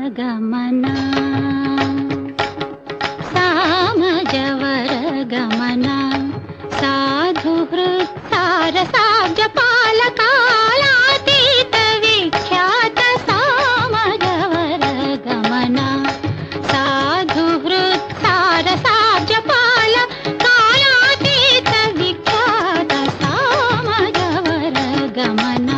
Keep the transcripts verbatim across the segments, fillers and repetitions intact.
గమనా సామజవర గమనా సాధు హృత్సార సాబ్జ పాలకాలాతీత విఖ్యాత సామజవర గమనా సాధు హృత్సార సాబ్జ పాల కాలాతీత విఖ్యాత సామజవర గమనా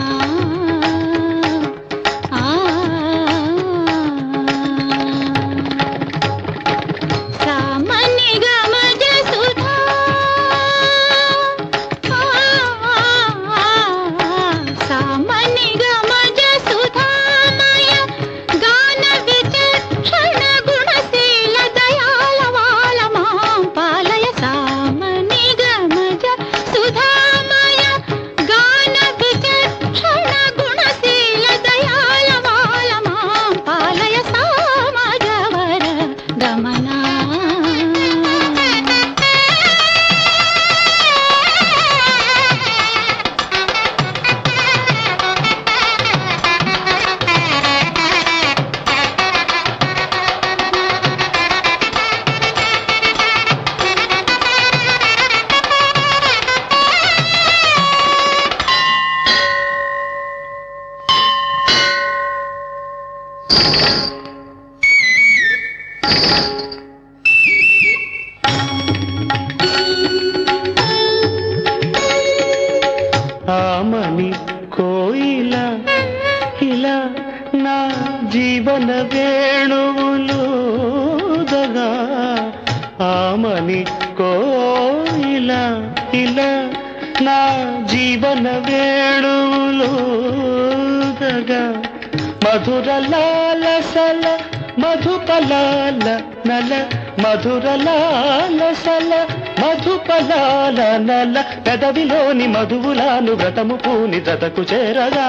ఆమని కోయిల ఇలా నా జీవన వేణువులుదగా ఆమని కోయిల ఇలా నా జీవన వేణువులుదగా మధుర లాలసల మధుపలాల నల మధుర లాలసల మధుపలాల నల పెదవిలోని మధువులాను వ్రతము పూని జతకు చేరగా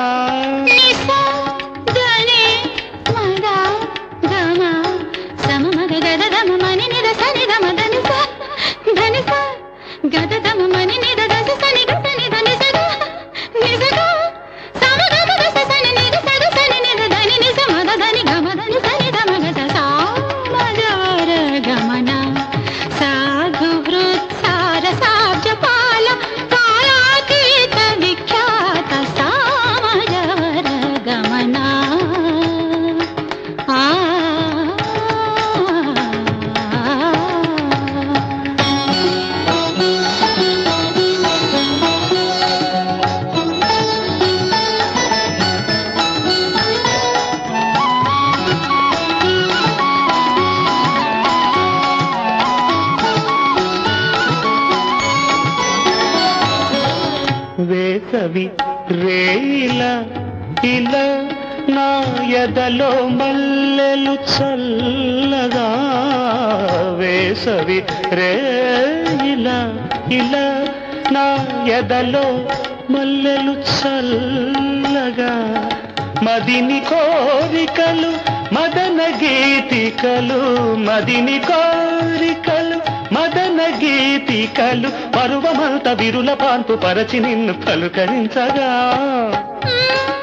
వేసవి రేయిల ఇలా నా ఎదలో మల్లెలు చల్లగా వేసవి రేయిల ఇలా నా ఎదలో మల్లెలు చల్లగా మదిని కోరికలు మదన గీతికలు మదిని కోరికలు మదన గీతికలు పరువమంత విరుల పాన్పు పరచి నిన్ను పలుకరించగా